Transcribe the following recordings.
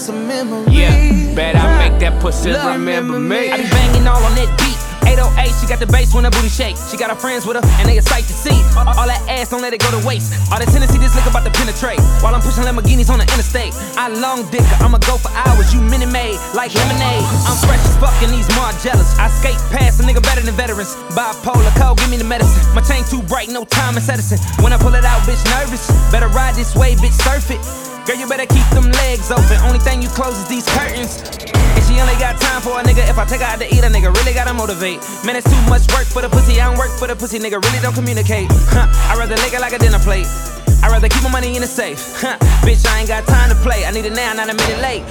that's a memory. Yeah, bet I make that pussy remember me. I be banging all on that beat. 808, she got the bass when her booty shake. She got her friends with her, and they a sight to see. All that ass, don't let it go to waste. All that Tennessee, this lick about to penetrate. While I'm pushing Lamborghinis on the interstate. I long dicker, I'ma go for hours. You mini-made, like lemonade. I'm fresh as fuck and these Margielas. I skate past a nigga better than veterans. Bipolar code, give me the medicine. My chain too bright, no time in Edison. When I pull it out, bitch nervous. Better ride this way, bitch surf it. Girl, you better keep them legs open. Only thing you close is these curtains. And she only got time for a nigga. If I take her out to eat, a nigga really gotta motivate. Man, it's too much work for the pussy. I don't work for the pussy, nigga really don't communicate. I'd rather lick it like a dinner plate. I'd rather keep my money in the safe. Bitch, I ain't got time to play. I need it now, not a minute late.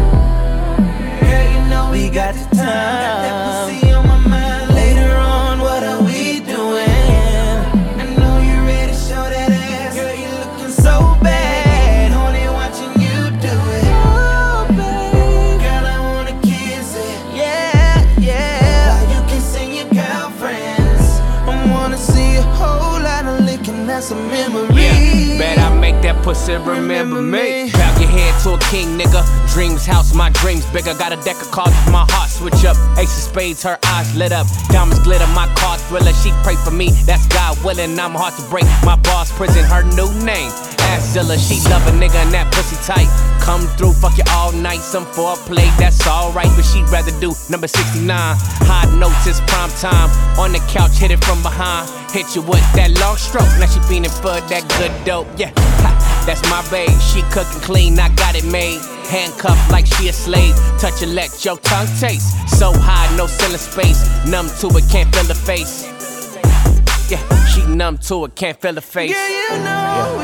Girl, you know we got the time. Got that pussy on my mind. Later on, what are we doing? I know you ready to show that ass. Girl, you looking so bad. Only watching you do it. Oh, babe. Girl, I wanna kiss it. Yeah, yeah. Why you kissing your girlfriends? I wanna see a whole lot of licking. That's a memory. Yeah, bet I make that pussy remember me. Bow your head to a king, nigga. Dreams house, my dreams bigger. Got a deck of cards with my heart switch up. Ace of spades, her eyes lit up. Diamonds glitter, my car thriller. She pray for me, that's God willing. I'm hard to break. My boss prison, her new name. Zilla, she love a nigga and that pussy tight. Come through, fuck you all night. Some foreplay, that's alright. But she'd rather do number 69. High notes, it's prime time. On the couch, hit it from behind. Hit you with that long stroke. Now she fiending for that good dope. Yeah, ha, that's my babe. She cooking clean, I got it made. Handcuffed like she a slave. Touch and let your tongue taste. So high, no ceiling space. Numb to it, can't feel the face. Yeah, she numb to it, can't feel the face. Yeah, you know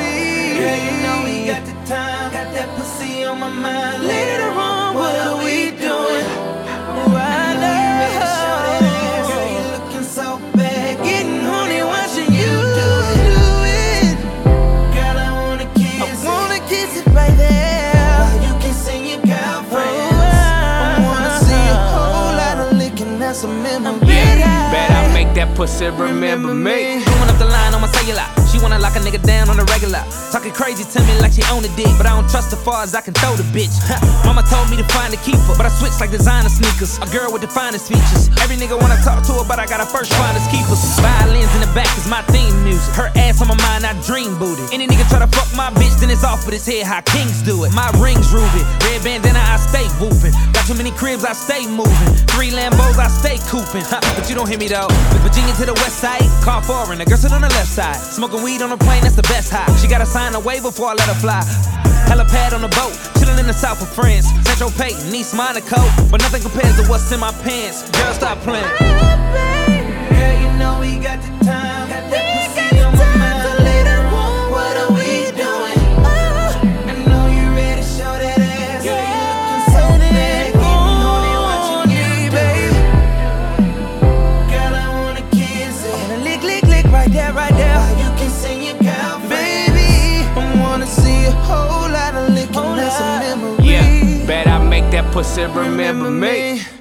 we got the time. Got that pussy on my mind. Later on, what are we doing? I know. Girl, you looking so bad. Getting horny watching you do it. Girl, I wanna kiss it right there. While you kissing your girlfriend. I wanna see a whole lot of licking. That's a memory. Yeah, bet I make that pussy remember me. Going up the line on my cellular. She wanna lock a nigga down on the regular. Talking crazy to me like she own a dick, but I don't trust her far as I can throw the bitch. Mama told me to find a keeper, but I switched like designer sneakers. A girl with the finest features. Every nigga wanna talk to her, but I gotta first find his keepers. Violins in the back is my theme music. Her ass on my mind, I dream booty. Any nigga try to fuck my bitch, then it's off with his head. How kings do it. My ring's ruby, red bandana, I stay whooping. Got too many cribs, I stay moving. 3 Lambos, I stay cooping. But you don't hear me though. With Virginia to the west side, car foreign, the girl sit on the left side. Smoking weed on the plane, that's the best high. She gotta sign away before I let her fly. Helipad on the boat, chillin' in the south of France. Central Pay, Nice, Monaco, but nothing compares to what's in my pants. Girl, stop playing. Girl, you know we got the time. Got that pussy on my mind. Later on, what are we doing? I know you ready to show that ass. Girl, you looking so bad. Getting horny watching you, baby. Girl, I wanna kiss it. I wanna lick right there, right there. While you kissing your girlfriend, baby. I wanna see a whole lot of licking. That's a memory. Yeah, bet I make that pussy remember me.